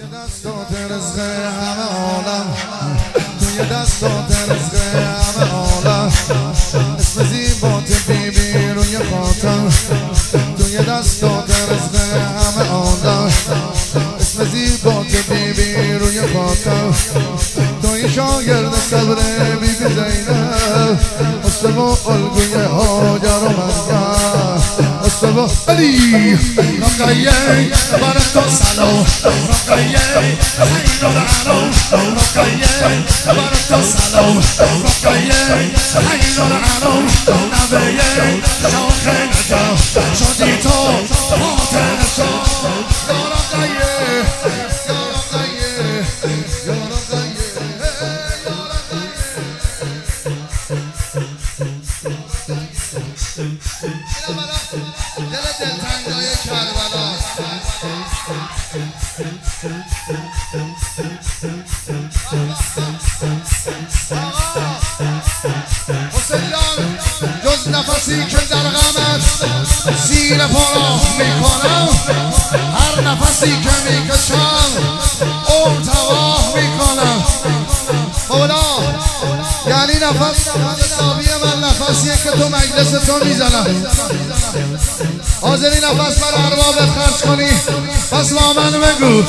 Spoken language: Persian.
دستات رزق همه عالم، توی دستات رزق همه عالم، اسم زیبات بیبی روی خاتم، توی دستات رزق همه عالم، اسم زیبات بیبی روی خاتم، توی شاگرد صبر بیبی زینب، مصطفی الگوی هاجر و مریم، مصطفی علی رقیه برای تو سلام، رقیه خیر و رعنو، رقیه برای تو سلام، رقیه خیر و رعنو، نویه شاخ نجا شدی تو فاتح شا، یا رقیه یا رقیه یا رقیه دل دلتنگای کربلا حسین جز نفسی که در غمت زیر پا میکنم، هر نفسی که میکشم اون تباه میکنم مولا. یعنی نفس حسابی من نفسیه که تو مجلس تو میزنم، حاضری نفس بر اربابت خرج کنی، پس با من بگو